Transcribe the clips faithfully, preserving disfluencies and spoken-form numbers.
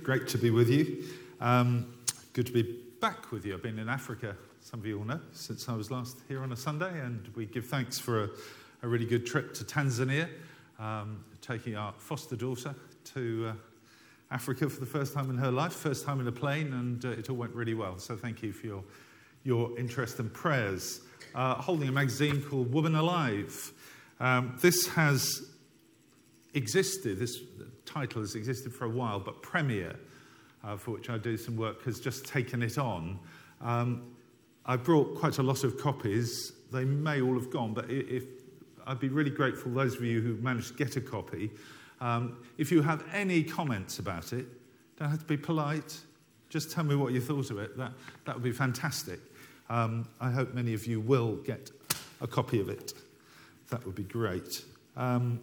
Great to be with you. Um, good to be back with you. I've been in Africa, some of you all know, since I was last here on a Sunday, and we give thanks for a, a really good trip to Tanzania, um, taking our foster daughter to uh, Africa for the first time in her life, first time in a plane, and uh, it all went really well. So thank you for your, your interest and prayers. Uh, holding a magazine called Woman Alive. Um, this has existed, this title has existed for a while, but Premier, uh, for which I do some work, has just taken it on. Um, I brought quite a lot of copies. They may all have gone, but if I'd be really grateful, those of you who managed to get a copy, um, if you have any comments about it, don't have to be polite, just tell me what you thought of it. That, that would be fantastic. Um, I hope many of you will get a copy of it. That would be great. Um,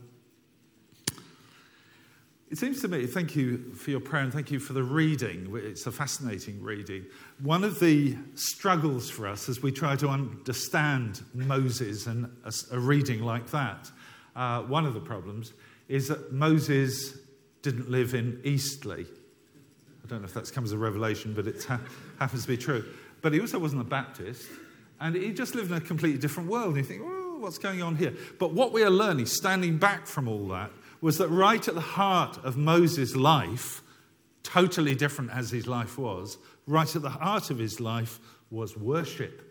It seems to me, thank you for your prayer and thank you for the reading. It's a fascinating reading. One of the struggles for us as we try to understand Moses and a, a reading like that, uh, one of the problems is that Moses didn't live in Eastleigh. I don't know if that's come as a revelation, but it ha- happens to be true. But he also wasn't a Baptist, and he just lived in a completely different world. And you think, oh, what's going on here? But what we are learning, standing back from all that, was that right at the heart of Moses' life, totally different as his life was, right at the heart of his life was worship.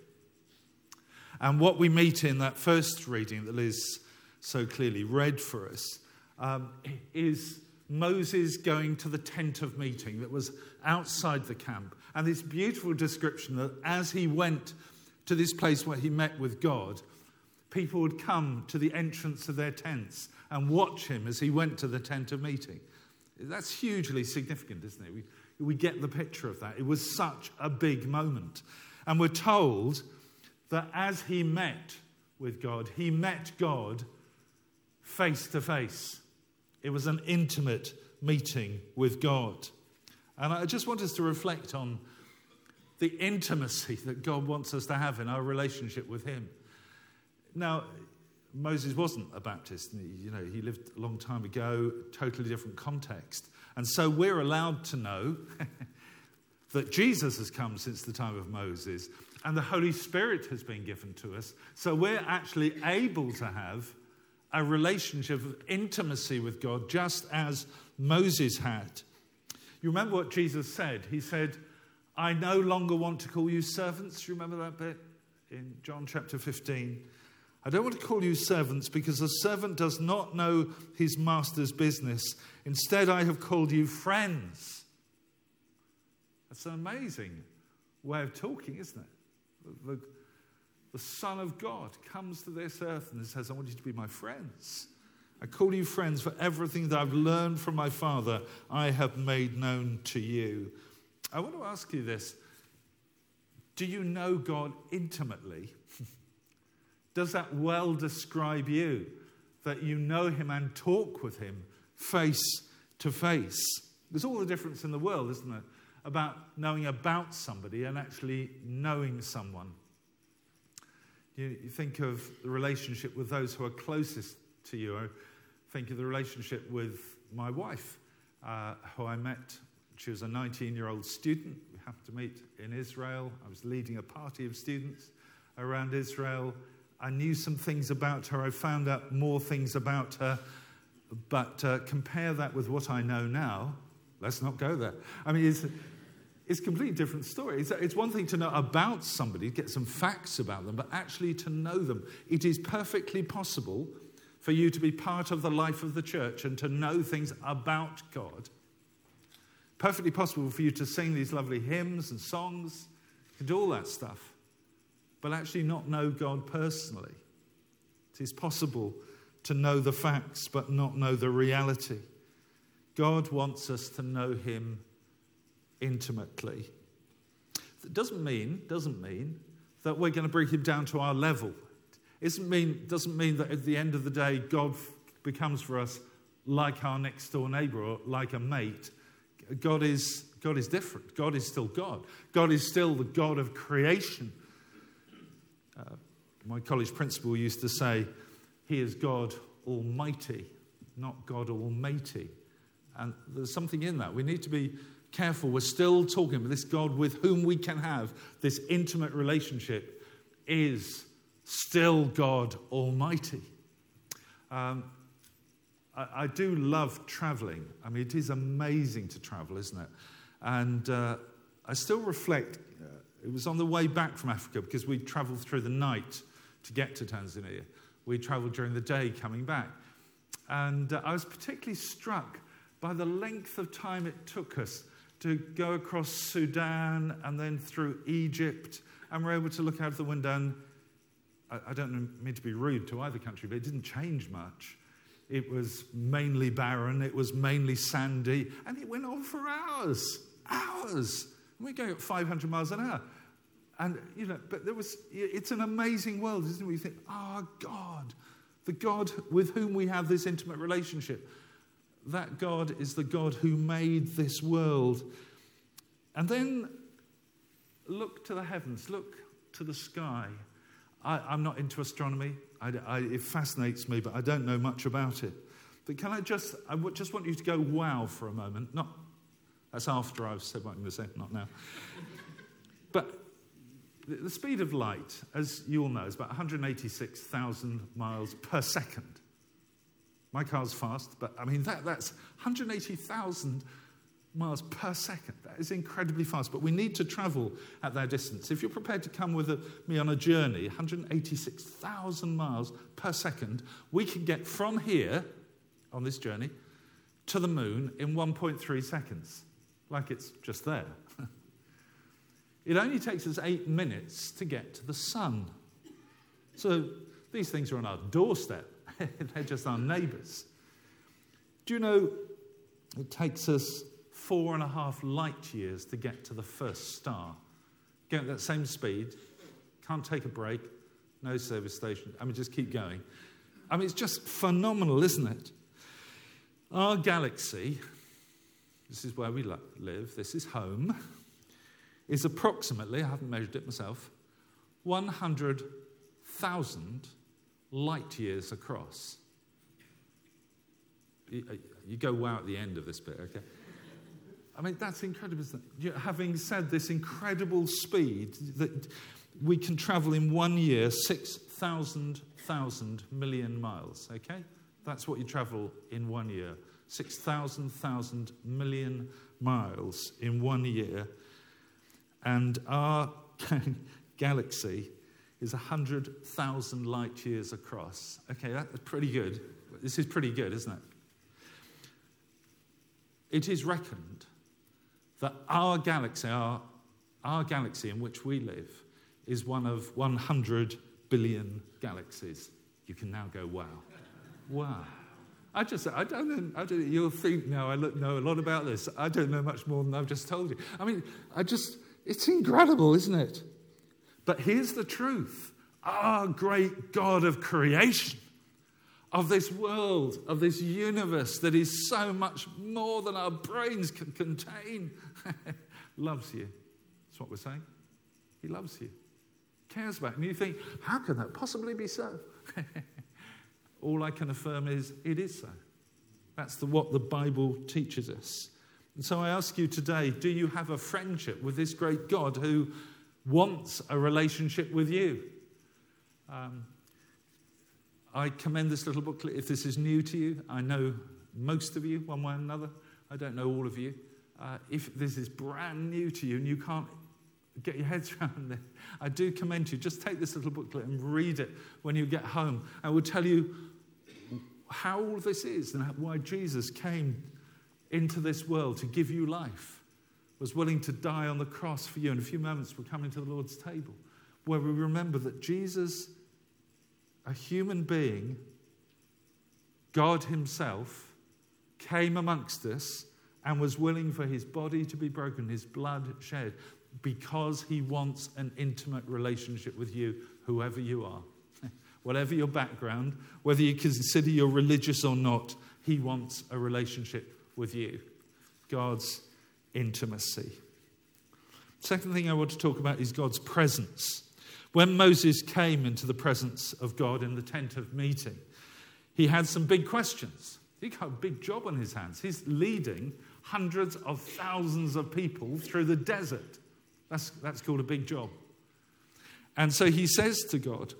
And what we meet in that first reading that Liz so clearly read for us um, is Moses going to the tent of meeting that was outside the camp. And this beautiful description that as he went to this place where he met with God, people would come to the entrance of their tents and watch him as he went to the tent of meeting. That's hugely significant, isn't it? We, we get the picture of that. It was such a big moment. And we're told that as he met with God, he met God face to face. It was an intimate meeting with God. And I just want us to reflect on the intimacy that God wants us to have in our relationship with him. Now, Moses wasn't a Baptist. You know, he lived a long time ago, totally different context. And so we're allowed to know that Jesus has come since the time of Moses and the Holy Spirit has been given to us. So we're actually able to have a relationship of intimacy with God just as Moses had. You remember what Jesus said? He said, I no longer want to call you servants. Do you remember that bit in John chapter fifteen? I don't want to call you servants because a servant does not know his master's business. Instead, I have called you friends. That's an amazing way of talking, isn't it? The, the, the Son of God comes to this earth and says, I want you to be my friends. I call you friends for everything that I've learned from my Father, I have made known to you. I want to ask you this. Do you know God intimately? Does that well describe you, that you know him and talk with him face to face? There's all the difference in the world, isn't it, about knowing about somebody and actually knowing someone. You, you think of the relationship with those who are closest to you. I think of the relationship with my wife, uh, who I met. She was a nineteen-year-old student. We happened to meet in Israel. I was leading a party of students around Israel. I knew some things about her. I found out more things about her. But uh, compare that with what I know now. Let's not go there. I mean, it's, it's a completely different story. It's, it's one thing to know about somebody, get some facts about them, but actually to know them. It is perfectly possible for you to be part of the life of the church and to know things about God. Perfectly possible for you to sing these lovely hymns and songs. You can do all that stuff, but actually not know God personally. It is possible to know the facts, but not know the reality. God wants us to know him intimately. It doesn't mean, doesn't mean that we're going to bring him down to our level. It doesn't mean, doesn't mean that at the end of the day, God becomes for us like our next door neighbour or like a mate. God is, God is different. God is still God. God is still the God of creation. Uh, my college principal used to say, he is God Almighty, not God Almighty. And there's something in that. We need to be careful, we're still talking about this God with whom we can have this intimate relationship is still God Almighty. Um, I, I do love travelling. I mean, it is amazing to travel, isn't it? And uh, I still reflect, uh, it was on the way back from Africa because we travelled through the night to get to Tanzania. We travelled during the day coming back. And uh, I was particularly struck by the length of time it took us to go across Sudan and then through Egypt. And we're able to look out of the window and I, I don't mean to be rude to either country, but it didn't change much. It was mainly barren, it was mainly sandy, and it went on for hours, hours. And we go at five hundred miles an hour. And, you know, but there was, it's an amazing world, isn't it? Where you think, oh, God, the God with whom we have this intimate relationship. That God is the God who made this world. And then look to the heavens, look to the sky. I, I'm not into astronomy. I, I, it fascinates me, but I don't know much about it. But can I just, I w- just want you to go wow for a moment. Not, that's after I've said what I'm going to say, not now. But the, the speed of light, as you all know, is about one hundred eighty-six thousand miles per second. My car's fast, but I mean, that, that's one hundred eighty thousand miles per second. That is incredibly fast, but we need to travel at that distance. If you're prepared to come with a, me on a journey, one hundred eighty-six thousand miles per second, we can get from here, on this journey, to the moon in one point three seconds, like it's just there. It only takes us eight minutes to get to the sun. So these things are on our doorstep. They're just our neighbours. Do you know it takes us four and a half light years to get to the first star? Get at that same speed, can't take a break, no service station. I mean, just keep going. I mean, it's just phenomenal, isn't it? Our galaxy, this is where we live, this is home, is approximately, I haven't measured it myself, one hundred thousand light years across. You, you go wow at the end of this bit, okay? I mean, that's incredible, isn't it? You know, having said this incredible speed that we can travel in one year, six thousand thousand million miles, okay? That's what you travel in one year. six thousand thousand million miles in one year. And our galaxy is one hundred thousand light years across. Okay, that's pretty good. This is pretty good, isn't it? It is reckoned that our galaxy, our, our galaxy in which we live, is one of one hundred billion galaxies. You can now go, wow. Wow. I just, I don't know, I don't, you'll think now I know a lot about this. I don't know much more than I've just told you. I mean, I just, it's incredible, isn't it? But here's the truth. Our great God of creation, of this world, of this universe that is so much more than our brains can contain, loves you. That's what we're saying. He loves you. Cares about you. And you think, how can that possibly be so? All I can affirm is, it is so. That's the, what the Bible teaches us. And so I ask you today, do you have a friendship with this great God who wants a relationship with you? Um, I commend this little booklet. If this is new to you, I know most of you, one way or another. I don't know all of you. Uh, if this is brand new to you and you can't get your heads around it, I do commend you. Just take this little booklet and read it when you get home. I will tell you how all this is and why Jesus came into this world to give you life, was willing to die on the cross for you. In a few moments, we're coming to the Lord's table, where we remember that Jesus, a human being, God himself, came amongst us and was willing for his body to be broken, his blood shed, because he wants an intimate relationship with you, whoever you are. Whatever your background, whether you consider you're religious or not, he wants a relationship with you. God's intimacy. Second thing I want to talk about is God's presence. When Moses came into the presence of God in the tent of meeting, he had some big questions. He got a big job on his hands. He's leading hundreds of thousands of people through the desert. That's, that's called a big job. And so he says to God,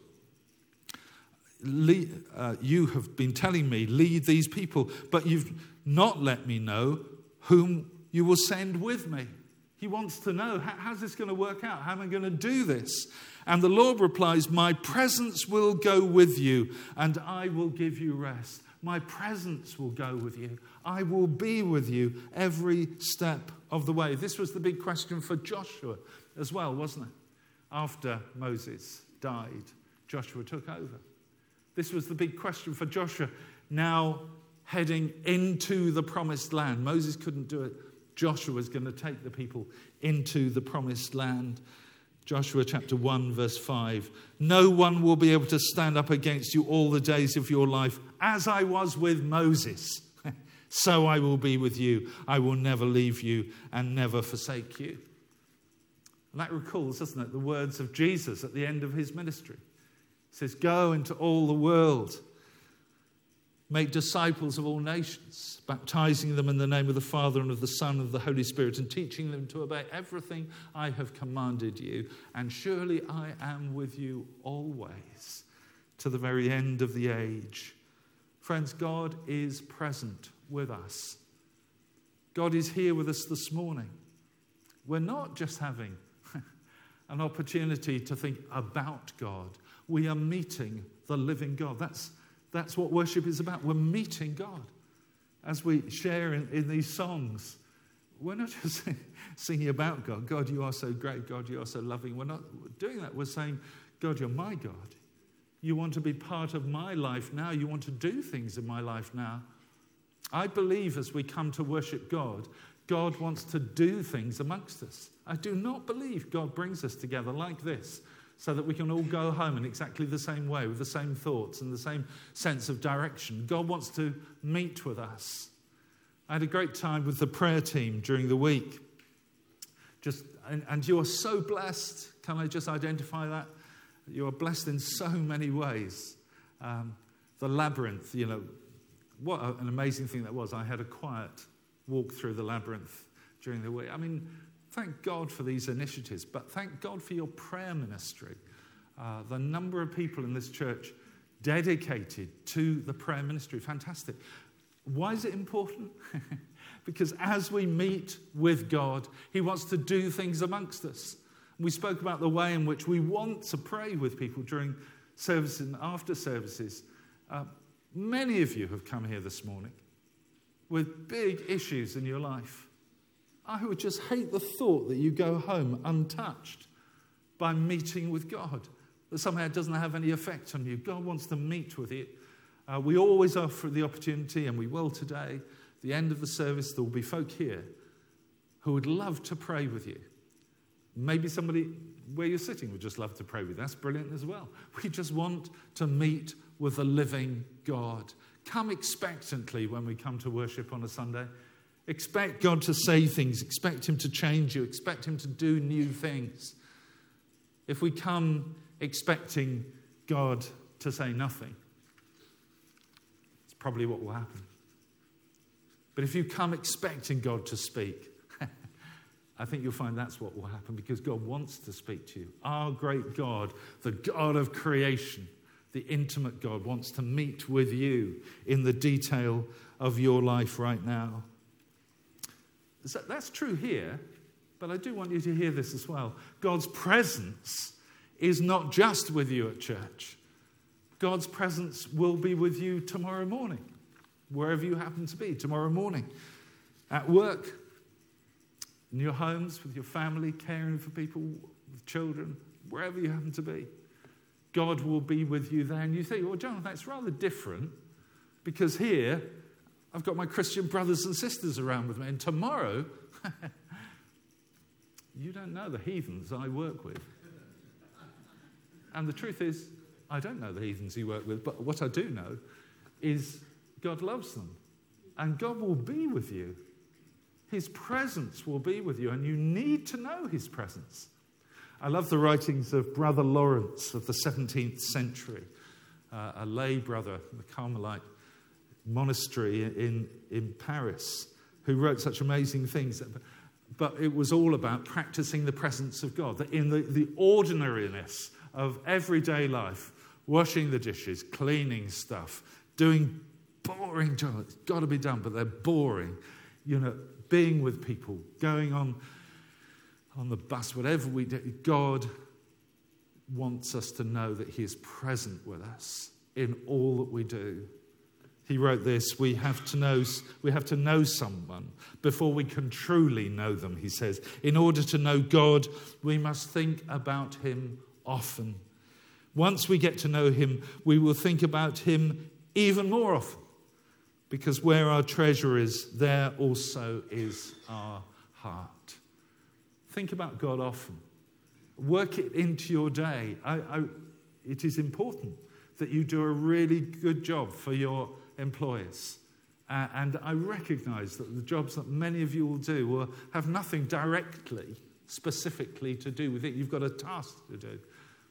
lead, uh, you have been telling me, lead these people, but you've not let me know whom you will send with me. He wants to know, how's this going to work out? How am I going to do this? And the Lord replies, my presence will go with you, and I will give you rest. My presence will go with you. I will be with you every step of the way. This was the big question for Joshua as well, wasn't it? After Moses died, Joshua took over. This was the big question for Joshua, now heading into the promised land. Moses couldn't do it. Joshua was going to take the people into the promised land. Joshua chapter one, verse five. No one will be able to stand up against you all the days of your life. As I was with Moses, so I will be with you. I will never leave you and never forsake you. And that recalls, doesn't it, the words of Jesus at the end of his ministry. He says, go into all the world, make disciples of all nations, baptizing them in the name of the Father and of the Son and of the Holy Spirit, and teaching them to obey everything I have commanded you. And surely I am with you always, to the very end of the age. Friends, God is present with us. God is here with us this morning. We're not just having an opportunity to think about God. We are meeting the living God. That's, that's what worship is about. We're meeting God. As we share in, in these songs, we're not just singing about God. God, you are so great. God, you are so loving. We're not doing that. We're saying, God, you're my God. You want to be part of my life now. You want to do things in my life now. I believe as we come to worship God, God wants to do things amongst us. I do not believe God brings us together like this so that we can all go home in exactly the same way, with the same thoughts and the same sense of direction. God wants to meet with us. I had a great time with the prayer team during the week. Just and, and you are so blessed. Can I just identify that? You are blessed in so many ways. Um, the labyrinth, you know, what an amazing thing that was. I had a quiet walk through the labyrinth during the week. I mean, thank God for these initiatives, but thank God for your prayer ministry. Uh, the number of people in this church dedicated to the prayer ministry, fantastic. Why is it important? Because as we meet with God, he wants to do things amongst us. We spoke about the way in which we want to pray with people during services and after services. Uh, many of you have come here this morning with big issues in your life. I would just hate the thought that you go home untouched by meeting with God, that somehow it doesn't have any effect on you. God wants to meet with you. Uh, we always offer the opportunity, and we will today. At the end of the service, there will be folk here who would love to pray with you. Maybe somebody where you're sitting would just love to pray with you. That's brilliant as well. We just want to meet with the living God. Come expectantly when we come to worship on a Sunday. Expect God to say things. Expect him to change you. Expect him to do new things. If we come expecting God to say nothing, it's probably what will happen. But if you come expecting God to speak, I think you'll find that's what will happen, because God wants to speak to you. Our great God, the God of creation, the intimate God, wants to meet with you in the detail of your life right now. So that's true here, but I do want you to hear this as well. God's presence is not just with you at church. God's presence will be with you tomorrow morning, wherever you happen to be, tomorrow morning, at work, in your homes, with your family, caring for people, with children, wherever you happen to be. God will be with you there. And you think, well, Jonathan, that's rather different, because here I've got my Christian brothers and sisters around with me. And tomorrow, you don't know the heathens I work with. And the truth is, I don't know the heathens you work with, but what I do know is God loves them. And God will be with you. His presence will be with you, and you need to know his presence. I love the writings of Brother Lawrence of the seventeenth century, uh, a lay brother, the Carmelite monastery in, in Paris, who wrote such amazing things. But it was all about practicing the presence of God, that in the, the ordinariness of everyday life, washing the dishes, cleaning stuff, doing boring jobs. It's got to be done, but they're boring. You know, being with people, going on, on the bus, whatever we do. God wants us to know that he is present with us in all that we do. He wrote this, we have to know we have to know someone before we can truly know them, he says. In order to know God, we must think about him often. Once we get to know him, we will think about him even more often. Because where our treasure is, there also is our heart. Think about God often. Work it into your day. I, I, it is important that you do a really good job for your employers. Uh, and I recognize that the jobs that many of you will do will have nothing directly, specifically to do with it. You've got a task to do.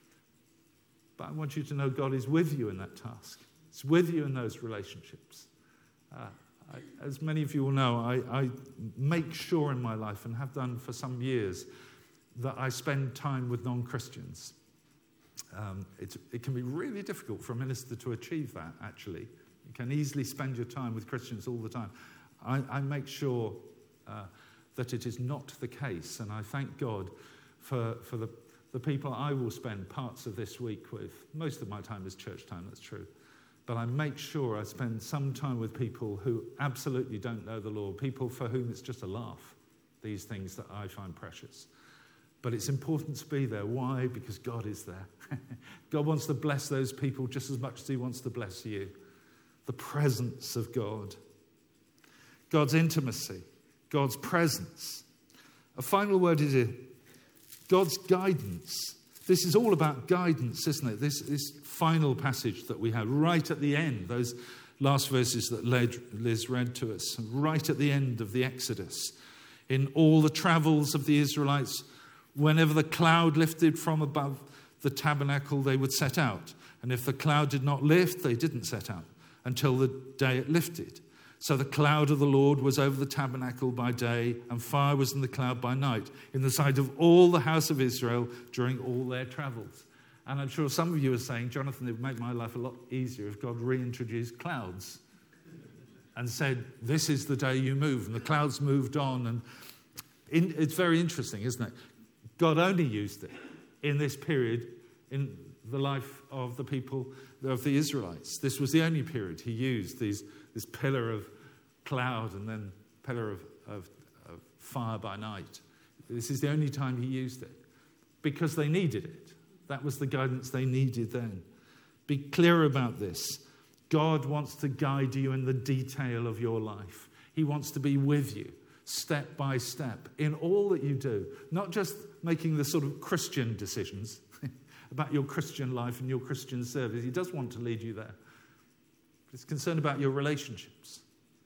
But I want you to know God is with you in that task. It's with you in those relationships. Uh, I, as many of you will know, I, I make sure in my life, and have done for some years, that I spend time with non-Christians. Um, it, it can be really difficult for a minister to achieve that, actually. You can easily spend your time with Christians all the time. I, I make sure uh, that it is not the case, and I thank God for, for the, the people I will spend parts of this week with. Most of my time is church time, that's true. But I make sure I spend some time with people who absolutely don't know the Lord, people for whom it's just a laugh, these things that I find precious. But it's important to be there. Why? Because God is there. God wants to bless those people just as much as he wants to bless you. The presence of God. God's intimacy. God's presence. A final word is here. God's guidance. This is all about guidance, isn't it? This, this final passage that we have right at the end, those last verses that Liz read to us, right at the end of the Exodus. In all the travels of the Israelites, whenever the cloud lifted from above the tabernacle, they would set out. And if the cloud did not lift, they didn't set out until the day it lifted. So the cloud of the Lord was over the tabernacle by day, and fire was in the cloud by night, in the sight of all the house of Israel during all their travels. And I'm sure some of you are saying, Jonathan, it would make my life a lot easier if God reintroduced clouds and said, this is the day you move. And the clouds moved on. And in, it's very interesting, isn't it? God only used it in this period in the life of the people of the Israelites. This was the only period he used these, this pillar of cloud and then pillar of, of, of fire by night. This is the only time he used it because they needed it. That was the guidance they needed then. Be clear about this. God wants to guide you in the detail of your life. He wants to be with you step by step in all that you do, not just making the sort of Christian decisions about your Christian life and your Christian service. He does want to lead you there. He's concerned about your relationships,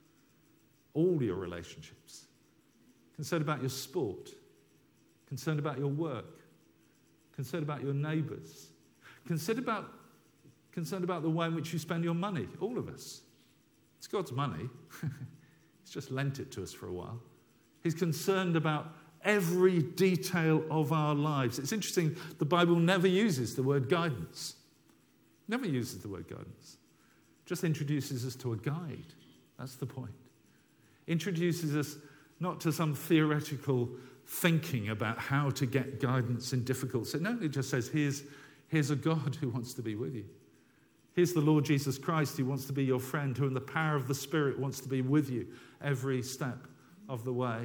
all your relationships, concerned about your sport, concerned about your work, concerned about your neighbours, concerned about, concerned about the way in which you spend your money, all of us. It's God's money. He's just lent it to us for a while. He's concerned about every detail of our lives. It's interesting, the Bible never uses the word guidance. Never uses the word guidance. Just introduces us to a guide. That's the point. Introduces us not to some theoretical thinking about how to get guidance in difficult situations. No, it just says, here's, here's a God who wants to be with you. Here's the Lord Jesus Christ who wants to be your friend, who in the power of the Spirit wants to be with you every step of the way.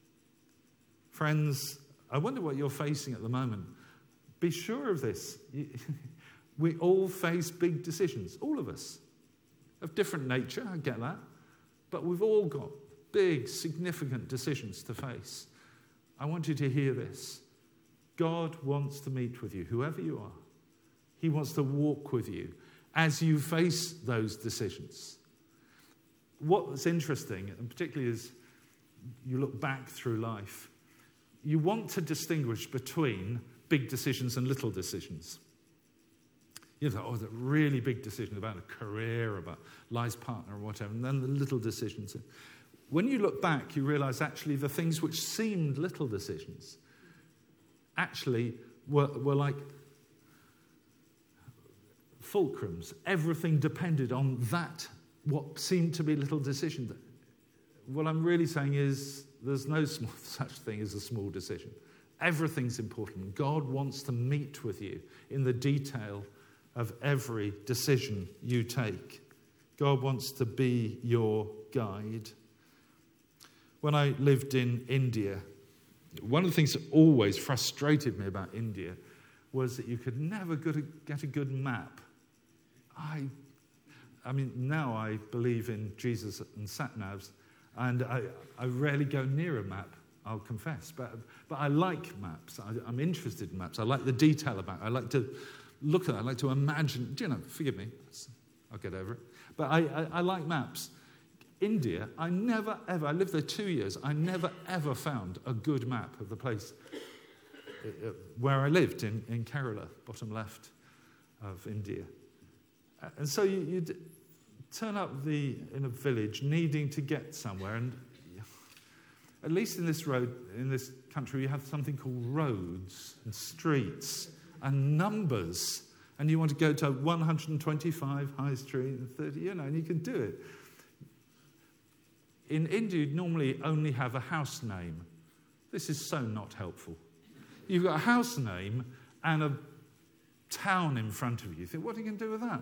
Friends, I wonder what you're facing at the moment. Be sure of this. We all face big decisions, all of us, of different nature, I get that. But we've all got big, significant decisions to face. I want you to hear this. God wants to meet with you, whoever you are. He wants to walk with you as you face those decisions. What's interesting, and particularly as you look back through life, you want to distinguish between big decisions and little decisions. You know, oh, the really big decision about a career, about life's partner or whatever, and then the little decisions. when you look back, you realize actually the things which seemed little decisions actually were, were like fulcrums. Everything depended on that, what seemed to be little decision. What I'm really saying is there's no small, such thing as a small decision. Everything's important. God wants to meet with you in the detail of every decision you take. God wants to be your guide. When I lived in India, one of the things that always frustrated me about India was that you could never get a good map. I, I mean, now I believe in Jesus and sat-navs, and I, I rarely go near a map, I'll confess. But, but I like maps. I, I'm interested in maps. I like the detail about it. I like to look at it. I like to imagine. Do you know, forgive me. I'll get over it. But I, I, I like maps. India, I never, ever, I lived there two years, I never, ever found a good map of the place where I lived in, in Kerala, bottom left of India. And so you, you turn up the in a village needing to get somewhere, and at least in this road, in this country, you have something called roads and streets and numbers, and you want to go to one hundred twenty-five High Street and thirty, you know, and you can do it. In India, you'd normally only have a house name. This is so not helpful. You've got a house name and a town in front of you. You think, what are you going to do with that?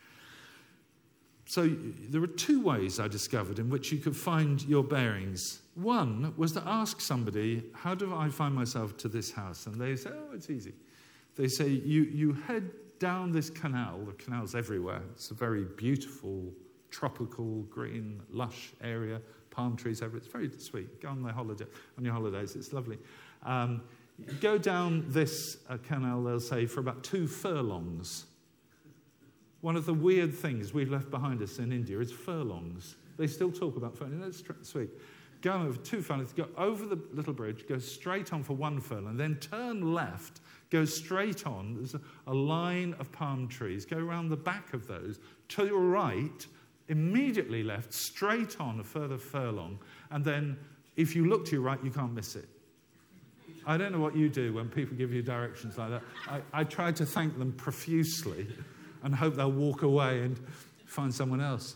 So there were two ways I discovered in which you could find your bearings. One was to ask somebody, how do I find myself to this house? And they say, oh, it's easy. They say, you, you head down this canal. The canal's everywhere. It's a very beautiful, tropical, green, lush area, palm trees everywhere. It's very sweet. Go on their holiday, on your holidays. It's lovely. Um, go down this uh, canal, they'll say, for about two furlongs. One of the weird things we've left behind us in India is furlongs. They still talk about furlongs. That's sweet. Go over two furlongs, go over the little bridge, go straight on for one furlong, then turn left, go straight on. There's a, a line of palm trees. Go around the back of those. To your right, immediately left, straight on a further furlong. And then if you look to your right, you can't miss it. I don't know what you do when people give you directions like that. I, I try to thank them profusely and hope they'll walk away and find someone else.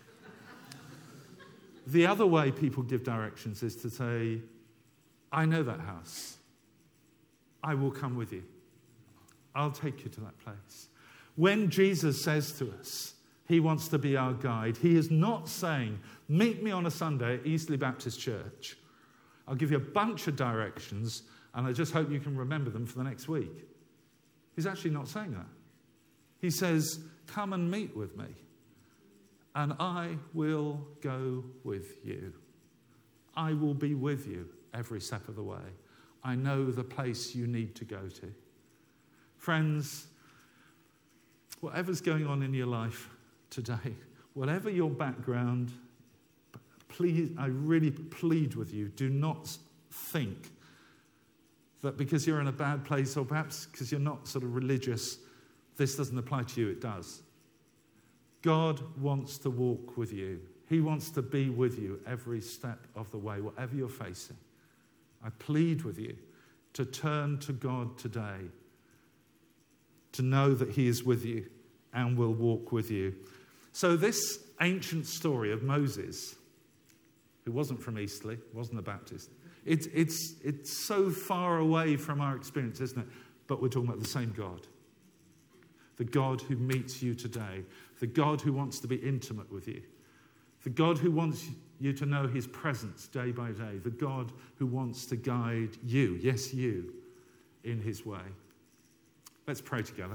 The other way people give directions is to say, I know that house. I will come with you. I'll take you to that place. When Jesus says to us, he wants to be our guide, he is not saying, meet me on a Sunday at Eastleigh Baptist Church. I'll give you a bunch of directions, and I just hope you can remember them for the next week. He's actually not saying that. He says, come and meet with me, and I will go with you. I will be with you every step of the way. I know the place you need to go to. Friends, whatever's going on in your life today, whatever your background, please, I really plead with you, do not think that because you're in a bad place, or perhaps because you're not sort of religious, this doesn't apply to you. It does. God wants to walk with you. He wants to be with you every step of the way, whatever you're facing. I plead with you to turn to God today, to know that he is with you and will walk with you. So this ancient story of Moses, who wasn't from Eastleigh, wasn't a Baptist, it's, it's, it's so far away from our experience, isn't it? But we're talking about the same God. The God who meets you today. The God who wants to be intimate with you. The God who wants you to know his presence day by day. The God who wants to guide you, yes, you, in his way. Let's pray together.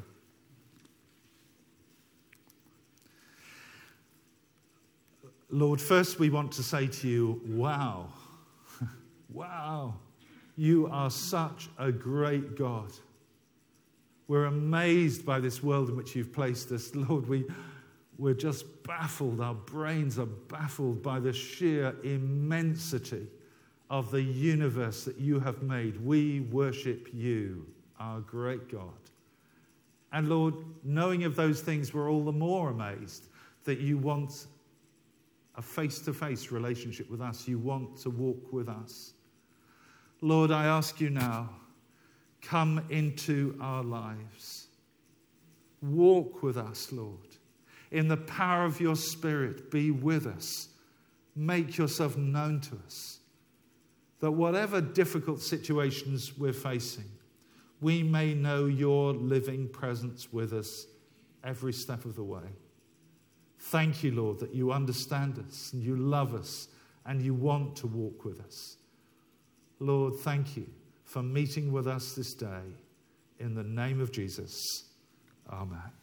Lord, first we want to say to you, wow, wow, you are such a great God. We're amazed by this world in which you've placed us. Lord, we, we're just baffled. Our brains are baffled by the sheer immensity of the universe that you have made. We worship you, our great God. And Lord, knowing of those things, we're all the more amazed that you want a face-to-face relationship with us. You want to walk with us. Lord, I ask you now, come into our lives. Walk with us, Lord. In the power of your Spirit, be with us. Make yourself known to us. That whatever difficult situations we're facing, we may know your living presence with us every step of the way. Thank you, Lord, that you understand us and you love us and you want to walk with us. Lord, thank you for meeting with us this day. In the name of Jesus, amen.